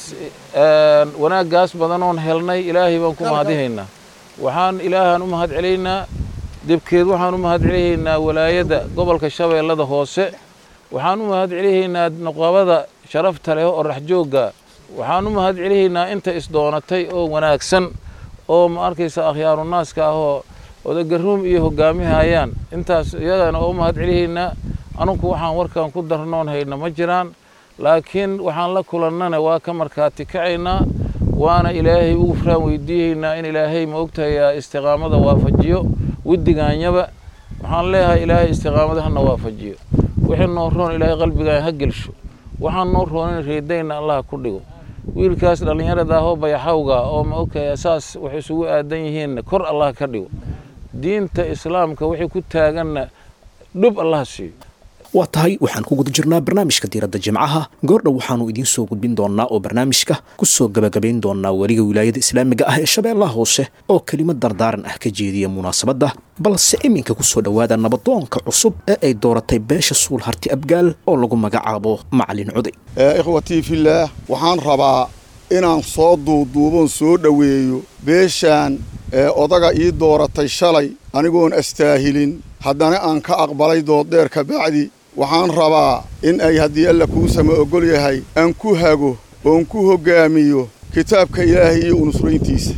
wanaaggaas badan oon helnay ilaahay baan ku mahadihaynaa waxaan ilaahaan u mahad celaynaa dibkeed waxaan u mahad celihaynaa walaayadda gobolka shabeellada hoose waxaan u mahad celihaynaa nuqabada sharafta leh oo raxjoogga waxaan u mahad celihaynaa inta isdoonatay oo wanaagsan oo ma arkaysa akhyaaru naaska ah oo odagaruum iyo hogaamihayaan intaas iyagana oo u mahad celihaynaa anugu waxaan warkan ku darnoon hayna ma jiraan laakiin waxaan la kulannana waa ka markaati kacaynaa waana ilaahay ugu furaan weydiihaynaa in ilaahay ma ogtahay istiqaamada waafajiyo ودقانيبا waxaan leeyahay ilaahay istiqaamada hana waafajiyo wixii noo roon ilaahay qalbiga ha gelsho waxaan noo roon reedayna Allah ku dhigo wiilkaas dhalinyarada ah oo bayaxawga oo ma ogay asaas wax isugu aadan yihiin kor Allah ka dhigo diinta islaamka wixii ku taagan dhub Allah siiyo waa tahay waxaan ku guda jirnaa barnaamijka diiradda jimcaha goordhow waxaanu idiin soo gudbin doonaa oo barnaamijka ku soo gabagabayn doonaa wariga wilaayada islaamiga ah ee shabeellaha hoose oo kelimad dardaaran ah ka jeediya munaasabadda balse iminka ku soo dhowaada nabadoonka cusub ee ay dooratay beesha suul harti abgaal oo lagu magacaabo macalin cuday ikhwatii fillaah waxaan rabaa inaan soo duuduubon soo dhoweeyo beeshaan odaga ii dooratay shalay anigoon astaahilin haddana aan ka aqbalay doodeer ka bacdi waxaan rabaa in ay haddii alla kuu sama ogol yahay aan ku hago oon ku hoggaamiyo kitaabka ilaahay iyo unusrayntiisa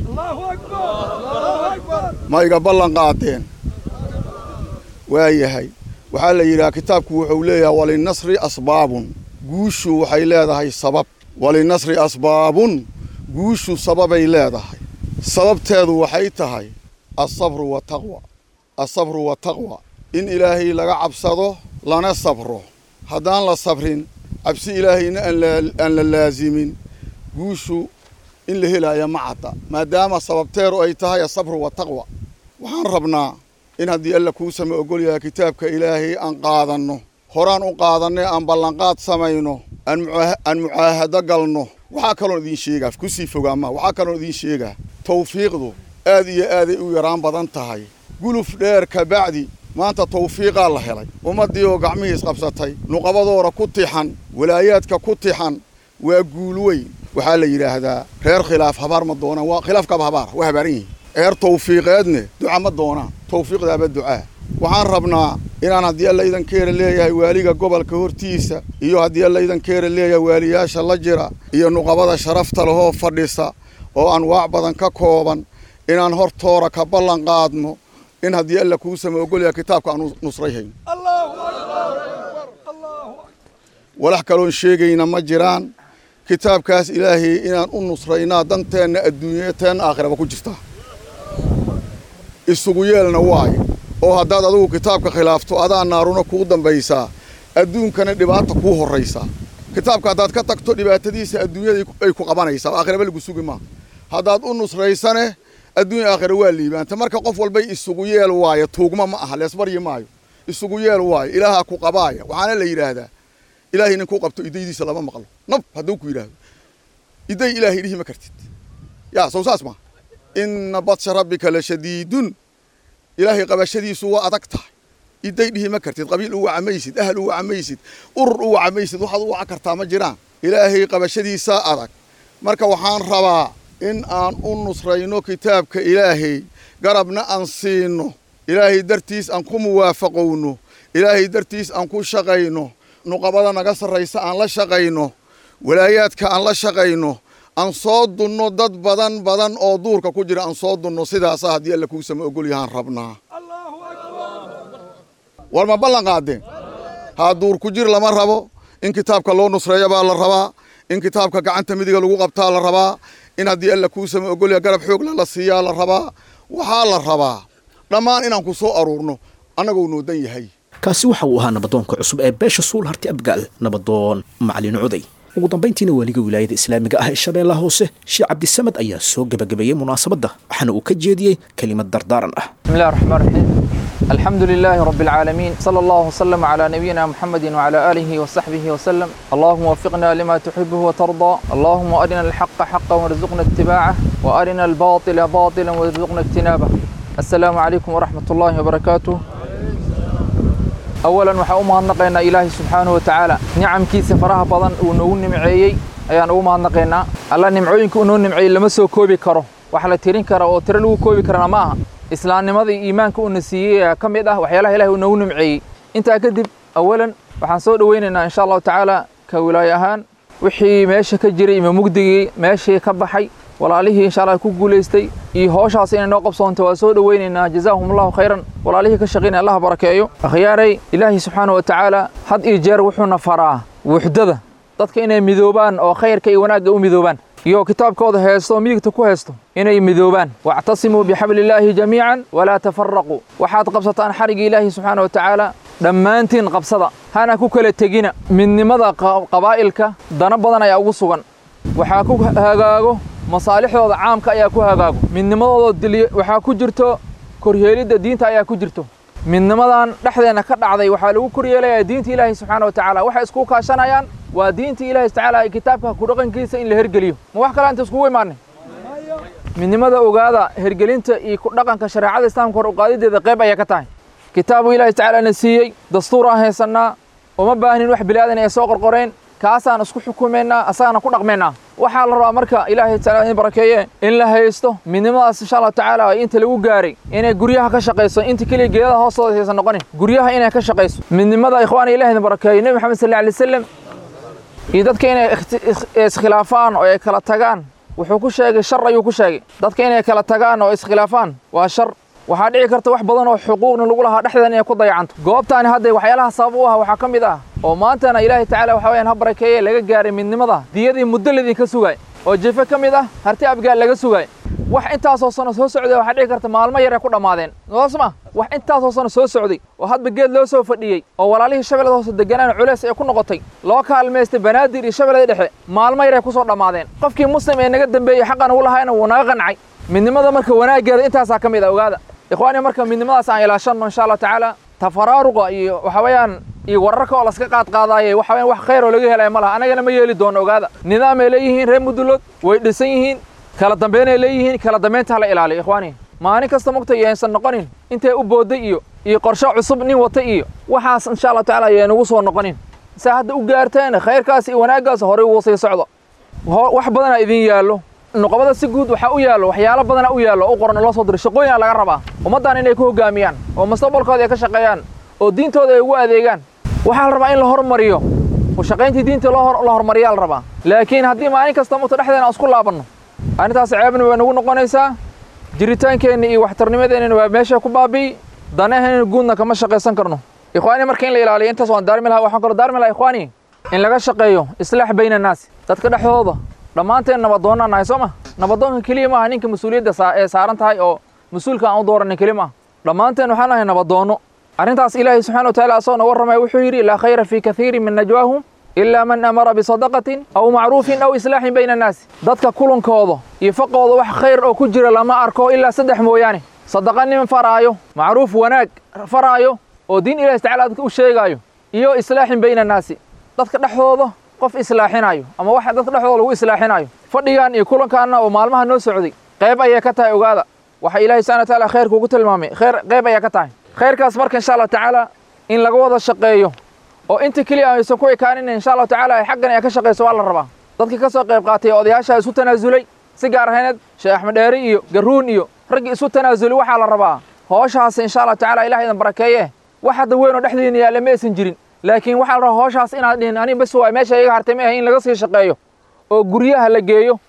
ma iga ballan qaadeen waa yahay waxaa la yidhaha kitaabku wuxuu leeyahay walinasri asbaabun guushu waxay leedahay sabab walinasri asbaabun guushu sababay leedahay sababteedu waxay tahay asabru wataqwa asabru wataqwa in ilaahay laga cabsado lana sabro haddaan la sabrin cabsi ilaahayna aan la laazimin guushu in la helaya ma cadda maadaama sababteedu ay tahay asabru wataqwa waxaan rabnaa in haddii alla kuu sama ogol yahay kitaabka ilaahay aan qaadanno horaan u qaadannay aan ballanqaad samayno aan mucaahado galno waxaa kaloon idiin sheegaa ku sii fogaama waxaa kaloon idiin sheegaa tawfiiqdu aad iyo aaday u yaraan badan tahay guluf dheer ka bacdi maanta tawfiiqaa la helay ummaddii oo gacmihii isqabsatay nuqabadoora ku tixan walaayaadka ku tixan waa guul weyn waxaa la yidhaahdaa reer khilaaf habaar ma doonaan waa khilaafkaba habaar waa habaaran yihiin reer tawfiiqeedne duca ma doonaan tawfiiqdaaba ducaa waxaan rabnaa inaan haddii alla idankeera leeyahay waaliga gobolka hortiisa iyo haddii alla idankeera leeyahay waaliyaasha la jira iyo nuqabada sharafta lehoo fadhisa oo anwaac badan ka kooban inaan hortoora ka ballan qaadno in haddii alla kuu sama ogol yahay kitaabka aan nusrayhayno walax kaloon sheegayna ma jiraan kitaabkaas ilaahay inaan u nusraynaa danteenna adduunyateenna aakhiraba ku jirtaa isugu yeelna waayo oo haddaad adigu kitaabka khilaafto adaa naaruna kuu dambaysaa adduunkana dhibaata kuu horraysaa kitaabka haddaad ka tagto dhibaatadiisa adduunyada ay ku qabanaysaa aakhiraba lagu sugi maa haddaad u nusraysane adduunya aakhira waa liibaanta marka qof walbay isugu yeel waayo tuugma ma aha leesbaryi maayo isugu yeel waayo ilaahaa ku qabaaya waxaana la yidhaahdaa ilaahay ninkuu qabto idaydiisa lama maqlo nab hadduu ku yidhaahdo iday ilaahay dhihi ma kartid yaa sow saas ma inna badsha rabbika la shadiidun ilaahay qabashadiisu waa adag tahay iday dhihi ma kartid qabiil u wacamaysid ahal u wacamaysid urur u wacamaysid waxaad u waca kartaa ma jiraan ilaahay qabashadiisa adag marka waxaan rabaa in aan u nusrayno kitaabka ilaahay garabna aan siino ilaahay dartiis aan ku muwaafaqowno ilaahay dartiis aan ku shaqayno nuqabada naga sarraysa aan la shaqayno walaayaadka aan la shaqayno aan soo dunno dad badan badan oo duurka ku jira aan soo dunno sidaasa haddii alla kuu sama ogol yahaan rabnaa war ma ballan qaadeen haa duur ku jir lama rabo in kitaabka loo nusreeya baa la rabaa in kitaabka gacanta midiga lagu qabtaa la rabaa in haddii alla kuu sama ogol yaha garab xoog la siiyaa la rabaa waxaa la rabaa dhammaan inaan ku soo aruurno annagoo noodan yahay kaasi waxa uu ahaa nabadoonka cusub ee beesha suul harti abgaal nabadoon macalin cuday ugu dambayntiina waaliga wilaayada islaamiga ah ee shabeellaha hoose sheekh cabdisamad ayaa soo gabagabeeyey munaasabadda waxaana uu ka jeediyey kelimad dardaaran ah bismillahi raxmaan raxiim الحمد لله رب العالمين صلى الله وسلم على نبينا محمد وعلى آله وصحبه وسلم اللهم وفقنا لما تحبه وترضى اللهم أرنا الحق حقا وارزقنا اتباعه وأرنا الباطل باطلا وارزقنا اجتنابه السلام عليكم ورحمة الله وبركاته أولا وحأمها النقينا إلهي سبحانه وتعالى نعم كيس فراها بضن ونون نمعيي أيان أمها النقينا الله نمعينك ونون نمعي لمسو كوبي كرو وحلا تيرين كرو وترلو كوبي كرنا معها islaamnimadii iimaanka uu nasiiyay ka mid ah waxyaalaha Ilaahay uu nagu nimceeyay inta kadib awalan waxaan soo dhaweynaynaa insha Allah taala ka wilaay ahaan wixii meesha ka jiray ima mugdigii meeshii ka baxay walaalihii insha Allah ku guuleystay iyo hawshaas inay noo qabsoonto waa soo dhaweynaynaa jazaahumullahu khayran walaalihii ka shaqeynay Allah barakeeyo akhyaaray Ilaahay subhanahu wa ta'ala had iyo jeer wuxuu nafaraa wuxdada dadka inay midoobaan oo khayrka iyo wanaagga u midoobaan iyo kitaabkooda heesto midigta ku heesto inay midoobaan wa'tasimu bihablillahi jamii'an wala tafarraqu waxaad qabsataan xariga Ilaahi subhanahu wa ta'ala dhammaantiin qabsada hana ku kala tagina midnimada qabaa'ilka dana badan ayaa ugu sugan waxa ku hagaago masaalixdooda caamka ayaa ku hagaago midnimadooda waxa ku jirto koryeelida diinta ayaa ku jirto midnimadan dhaxdeena ka dhacday waxa lagu koryeelayaa diinta Ilaahi subhanahu wa ta'ala waxa isku kaashanayaan waa diinta Ilaahi ta'ala ay kitaabka ku dhaqankiisa in la hergeliyo ma wax kale inta isku iimaanay midnimada ogaada hergelinta iyo ku dhaqanka shariicada islaamka hor u qaadideeda qayb ayaa ka tahay kitaabu Ilaahi ta'ala nasiiyay dastuur aan haysanaa oo ma baahin wax bilaadan ay soo qorqoreen kaasaan isku xukumeynaa asagana ku dhaqmeynaa waxa la rabaa marka Ilaahi ta'ala in barakeeye in la haysto midnimadaas insha Allah ta'ala inta lagu gaaray inay guryaha ka shaqeyso inta kaliya geedaha hoostooda haysan noqonin guryaha inay ka shaqeyso midnimada ikhwaani Ilaahi barakeeye nabi Muhammad sallallahu alayhi wasallam iyo dadka inay iskhilaafaan oo ay kala tagaan wuxuu ku sheegay shar ayuu ku sheegay dadka inay kala tagaan oo iskhilaafaan waa shar waxa dhici karta wax badan oo xuquuqna lagu lahaa dhaxdan inay ku dayacanto goobtaani hadda waxyaalaha sabab u ah waxa kamid ah oo maantana Ilaahi ta'ala waxa weeyaan barakeeye laga gaaray midnimada diyadii muddo ladin ka sugay oo jeefa kamid ah harti abgaal laga sugay wax intaas oo sano soo socday waxa dhici karta maalmo yar ay ku dhamaadeen noosma wax intaas oo sano soo socday oo hadba geed loo soo fadhiyay oo walaalihii shabeellada hoose deganaan culeys ay ku noqotay loo kaalmeystay banaadir iyo shabeellada dhexe maalmo yar ay ku soo dhamaadeen qofkii muslim ee naga dambeeyay xaqan uu lahaayna wuu naga qancay midnimada marka wanaageeda intaas ka mid ah ogaada ikhwaani marka midnimadaas aan ilaashano insha Allah ta'ala tafaraaruqa iyo waxa weeyaan iyo wararka oo la iska qaadqaadaayay waxa weeyaan wax khayr oo laga helay malaha anagana ma yeeli doono ogaada nidaam ay leeyihiin reer mudulad way dhisan yihiin kala dambeyn ay leeyihiin kala dambeynta la ilaaliyo ikhwaani maalin kasta mugtay aysan noqonin intay u booday iyo qorshe cusub nin wata iyo waxaas insha Allah ta'ala ayaan ugu soo noqonin sa hadda u gaarteen khayrkaas iyo wanaagaas hore ugu sii socdo wax badan ay idin yaalo nuqabada si guud waxa u yaalo waxyaalo badan u yaalo oo qoran loo soo diray shaqooyin laga rabaa ummadan inay ku hogaamiyaan oo mustaqbalkooda ay ka shaqeeyaan oo diintooda ay ugu adeegaan waxa la rabaa in la hormariyo oo shaqeyntii diinta la hormariyo la rabaa laakiin haddii maalin kasta muddo dhaxdeena isku laabano arintaas ceebna way nagu noqonaysaa jiritaankeena iyo waxtarnimadeena waa meesha ku baabi danaheena guudna kama shaqeysan karno ikhwaani marka in la ilaaliyo intaas waan daarmi lahaa waxaan kala daarmi lahaa ikhwaani in laga shaqeeyo islaax bayna naas dadka dhaxdooda dhamaanteen nabadoonna nahay Soomaa nabadoonka kaliya ma aha ninka mas'uuliyadda saaran tahay oo mas'uulka aan u dooranay kaliya ma dhamaanteen waxaan nahay nabadoono arintaas Ilaahay subhanahu wa ta'ala asoo warramay wuxuu yiri la khayra fi kathirin min najwaahum illa man amara bi sadaqatin aw ma'rufin aw islaahin bayna an-nas dadka kulankooda iyo faqooda wax khayr oo ku jira lama arko illa saddex mooyaane sadaqanin faraayo ma'ruf wanaag faraayo oo diin Ilaahay ta'ala u sheegayo iyo islaahin bayna an-nas dadka dhaxdooda qof islaaxinayo ama waxa dadka dhaxdooda lagu islaaxinayo fadhigan iyo kulankaana oo maalmaha noo socday qayb ay ka tahay ogaada waxa Ilaahay subhanahu wa ta'ala khayr kugu tilmaamay qayb ay ka tahay khayrkaas marka insha Allah ta'ala in laga wada shaqeeyo oo inta kaliya ay soo ku ekaanin insha Allah ta'ala ay xaqan ay ka shaqeyso waa la rabaa dadka ka soo qayb qaatay odayaasha isu tanaasulay si gaar ahaaneed Sheekh Axmed Dheeri iyo Garuun iyo rag isu tanaasulay waxa la rabaa hawshaas insha Allah ta'ala Ilaahay idan barakeeye waxa daweyn oo dhaxdiina yaala ma aysan jirin laakiin waxa la rabaa hawshaas inaad dhihin ani bas waa meesha iga hartay ma in laga sii shaqeeyo oo guryaha la geeyo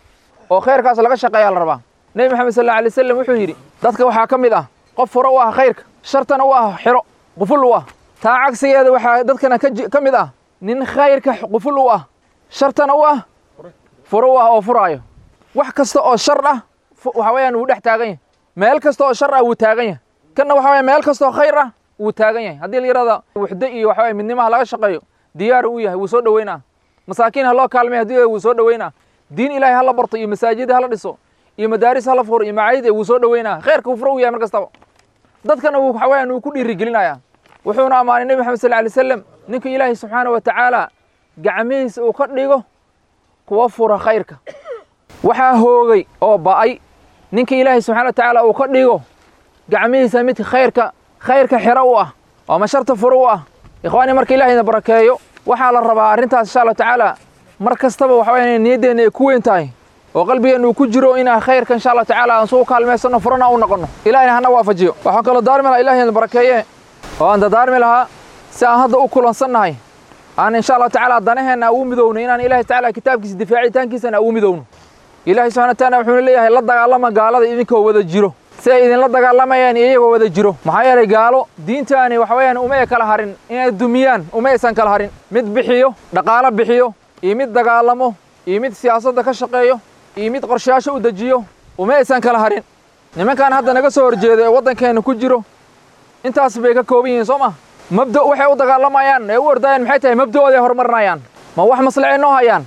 oo khayrkaas laga shaqeeyaa la rabaa nebi maxamed sal allahu alay wasallam wuxuu yidhi dadka waxaa ka mid ah qof furo u ah khayrka shartana u ah xiro quful u ah taa cagsigeeda waxaa dadkana ka mid ah nin khayrka quful u ah shartana u ah furo u ah oo furaayo wax kasta oo shar ah waxa weeyaan wuu dhex taagan yahay meel kasta oo shar ah wuu taagan yahay kanna waxa weeye meel kasta oo khayr ah wuu taagan yahay haddii la yidhahda wuxdo iyo waxa weeye midnimaha laga shaqeeyo diyaar uu yahay wuu soo dhoweynaa masaakiin ha loo kaalmay haddii wuu soo dhoweynaa diin ilaahay ha la barto iyo masaajid ha la dhiso iyo madaaris ha la furo iyo macaayid wuu soo dhoweynaa khayrka wuu furo u yahay mar kastaba dadkana waxa weeyaan wuu ku dhiirigelinayaa wuxuuna ammaanay nebi maxamed sal alay wasalam ninka ilaahay subxaana wa tacaala gacmihiisa uu ka dhigo kuwa fura khayrka waxaa hoogay oo ba'ay ninka ilaahay subxaana wa tacaala uu ka dhigo gacmihiisa midka khayrka xiro u ah oo masharta furo u ah ikhwaani marka ilaahayna barakeeyo waxaa la rabaa arrintaas insha allahu tacaala mar kastaba waxa weeyaan niyaddeena ay ku weyn tahay oo qalbigeena uu ku jiro inaan khayrka insha allahu tacaala aan soo kaalmeysano furana u noqono ilaahayna hana waafajiyo waxaan kaloo daarmi lahaa ilaahayna barakeeye oo aan dadaarmi lahaa si aan hadda u kulansannahay aan insha allahu tacaala danaheenna ugu midowno inaan ilaahay tacaala kitaabkiisa difaacitaankiisana ugu midowno ilaahay subxana wataala wuxuuna leeyahay la dagaalama gaalada idinkoo wada jiro si ay idinla dagaalamayaan iyagoo wada jiro maxaa yeelay gaalo diintaani waxa weeyaan uma ay kala harin inay dumiyaan uma aysan kala harin mid bixiyo dhaqaalo bixiyo iyo mid dagaalamo iyo mid siyaasadda ka shaqeeyo iyo mid qorshayaasho u dejiyo uma aysan kala harin nimankan hadda naga soo horjeeda ee waddankeena ku jiro intaas bay ka kooban yihiin soo ma mabda waxay u dagaalamayaan ee u ordayaan maxay tahay mabda'ooda ay horumarinayaan ma wax maslaxay noo hayaan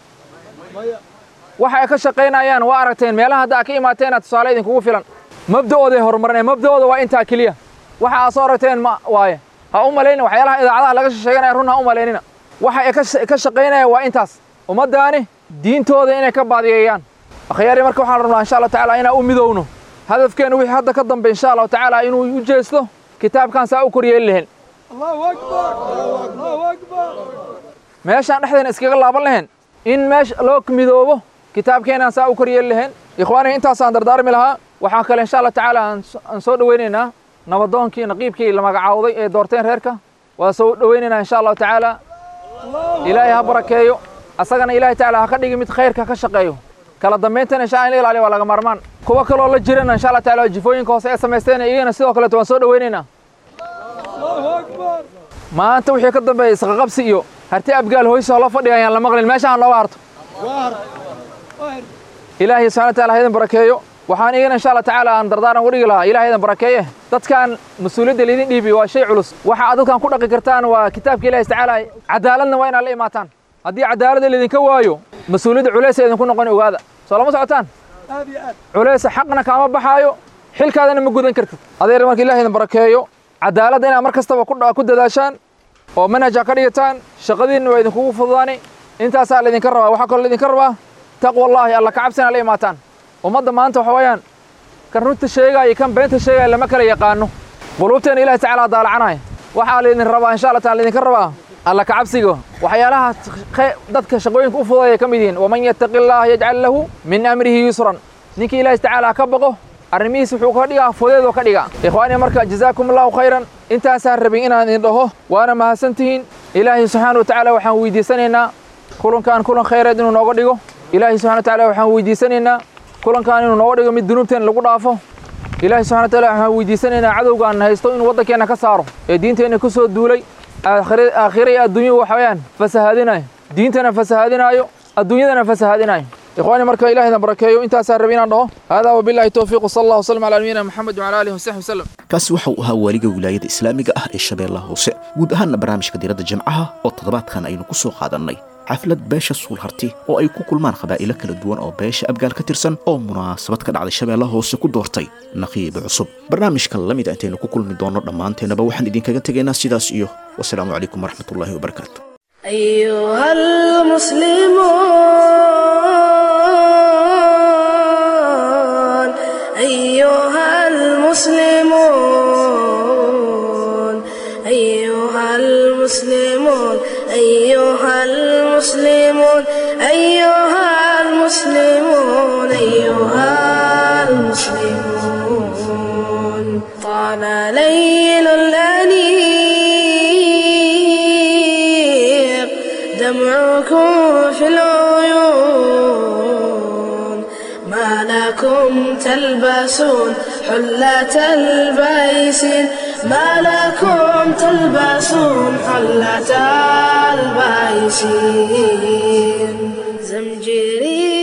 waxa ay ka shaqaynayaan waa aragteen meelaha hadda aad ka imaateen tusaale idinkugu filan mabda'ooda ay horumarinayaan mabda'ooda waa intaa keliya waxa aad soo aragteen ma waaye ha u malayna waxyaalaha idaacadaha laga sheeganaya run ha u malaynina waxa ay ka shaqaynayaan waa intaas ummaddaani diintooda inay ka baadiyeeyaan akhyaari marka waxaan rabnaa insha allahu tacaala inaan u midowno hadafkeena wixii hadda ka dambe insha allahu tacaala inuu u jeesto kitaabkan saa u koryeeli lahayn meeshaan dhexdeena iskaga laaban lahayn in meesha loo midoobo kitaabkeenaan saa u koryeeli lahayn ikhwaaniga intaasaan dardaarmi lahaa waxaan kale insha allahu tacaala aan soo dhoweynaynaa nabadoonkii naqiibkii la magacaawday ee doorteen reerka waa soo dhoweynaynaa insha allahu tacaala ilaahay ha barakeeyo asagana ilaahay tacaala ha ka dhigi mid khayrka ka shaqeeyo kala dambayntana insha Allah in la ilaaliyo waa laga maarmaan kuwa kaloo la jirana insha Allah tacaala jifooyinka hoose ee samaysteen iyagana sidoo kale waan soo dhaweynaynaa Allahu akbar maanta wixii ka dambeeyay isqaqabsi iyo harti abgaal hooyso la fadhiyaan la maqlin meeshaan loo harto ilaahay subhanahu wa ta'ala haydan barakeeyo waxaan iyagana insha Allah tacaala aan dardaaran u dhigi lahaa ilaahay haydan barakeeye dadkan mas'uuliyadda leedin dhiibi waa shay culus waxa aad dadkan ku dhaqi kartaan waa kitaabka ilaahay tacaala cadaaladna waa in la imaataan haddii cadaalada leedinka waayo mas'uuliyadda culays idinku noqon ogaada soo lama socotaan aad iyo aad culays xaqna kaama baxaayo xilkaadana ma gudan kartid adeer marka ilaahay haydan barakeeyo cadaaladda inaad mar kastaba ku dadaashaan oo manhaj ka dhigataan shaqadiina waa idinku fududaani intaasaa la idinka rabaa waxa kale la idinka rabaa taqwa Allah alla ka cabsana la imaataan ummadda maanta waxa weeyaan kan runta sheegay kan beenta sheegay lama kala yaqaano qulubteena ilaahay tacaala daalacanay waxa la idin rabaa insha Allah taala idinka rabaa alla ka cabsiga waxyaalaha dadka shaqooyinka u fududeeya kamid yihiin waman yattaqillaha yaj'al lahu min amrihi yusran ninka ilaahay tacaala ka baqo arrimihiis wuxuu ka dhigaa fudeed oo ka dhigaa ikhwaani marka jazaakumullahu khayran intaasaan rabin inaan idin dhaho waana mahadsantihiin ilaahay subxaanahu wa tacaala waxaan weydiisanaynaa kulankan kulan khayreed inuu nooga dhigo ilaahay subxaanahu wa tacaala waxaan weydiisanaynaa kulankan inuu nooga dhigo mid dunuubteena lagu dhaafo ilaahay subxaanahu wa tacaala waxaan weydiisanaynaa cadowgaan haysto inuu waddankeena ka saaro ee diinteena ku soo duulay aakhira iyo adduunya waxa weeyaan fasahaadinayo diintana fasahaadinayo adduunyadana fasahaadinayo إخواني مركا إلهنا بركايو أنت ساربين عنده هذا وبالله التوفيق صلى الله وسلم على نبينا محمد وعلى آله وصحبه وسلم kaasi waxa uu ahaa waaliga wilaayada islaamiga ah ee Shabeellaha Hoose guud ahaan barnaamijka diiradda Jimcaha oo toddobaadkan aynu ku soo qaadanay xaflad beesha Suulharti oo ay ku kulmaan qabaa'ilo kala duwan oo beesha Abgaal ka tirsan oo munaasabad ka dhacday Shabeellaha Hoose ku doortay naqiib cusub barnaamijka lamid ah intaynu ku kulmi doono dhammaanteenaba waxaan idinkaga tegaynaa sidaas iyo wassalaamu calaykum waraxmatullaahi wabarakaatuh أيها المسلمون أيها المسلمون أيها المسلمون أيها المسلمون أيها المسلمون طال ليل الأنيق دمعكم في العيون تلبسون حلة البيسين ما لكم تلبسون حلة البيسين زمجري